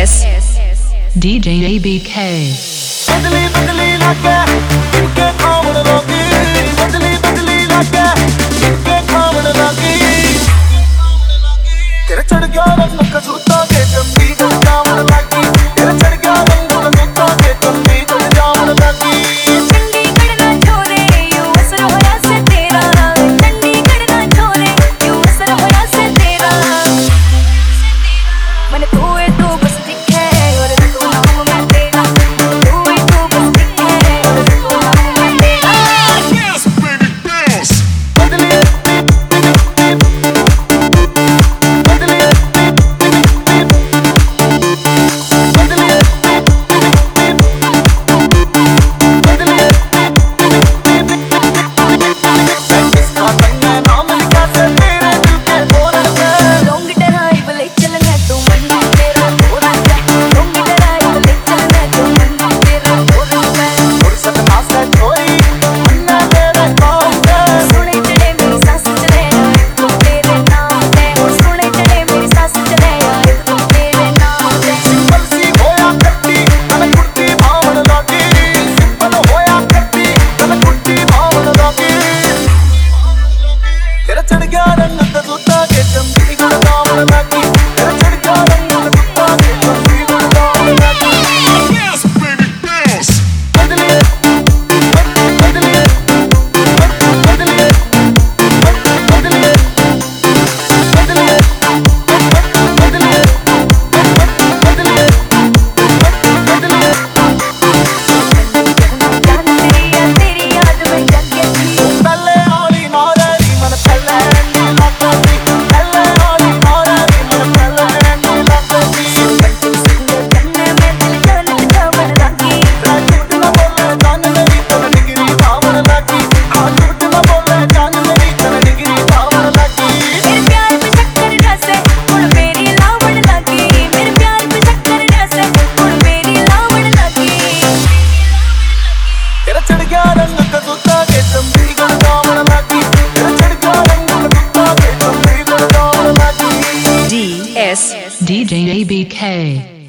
DJ ABK. बदली बदली लागे इनके खावन लागी, बदली बदली लागे इनके खावन लागी। तेरा चढ़ गया रंग कसूता के कमी को जावन लागी, तेरा चढ़ गया रंग कसूता के कमी को जावन लागी। चंडीगढ़ ना छोरे यूं असर होया से तेरा, चंडीगढ़ ना छोरे यूं असर होया से तेरा। मन तू है तू बस दिखे और तू नाम मैं तेरा, तू है तू बस दिखे और तू नाम मैं तेरा। Yes baby bounce। बदली चढ़ गया रंग कसूता के कमी को जावन लागी, तेरा चढ़ गया रंग कसूता के कमी को जावन लागी। Yes baby bounce। बदली बदली बदली बदली तेरी याद में जगे पहले आली नारी मन पहले रंडी लागी, पहले आली नारी मन पहले रंडी लागी। करने में दिल जान जावन लागी। झूठ न बोले जान मेरी तन डिग्री पावन लागी, झूठ न बोले जान मेरी तन डिग्री पावन लागी। मेरे प्यार पे शक्कर रसे हुण मेरी लावण लागी, मेरे प्यार पे शक्कर रसे हुण मेरी लावण लागी। तेरा चढ़ गया रंग कसूता के कमी को जावन लागी, तेरा चढ़ गया रंग कसूता के कमी को जावन लागी। DJ ABK.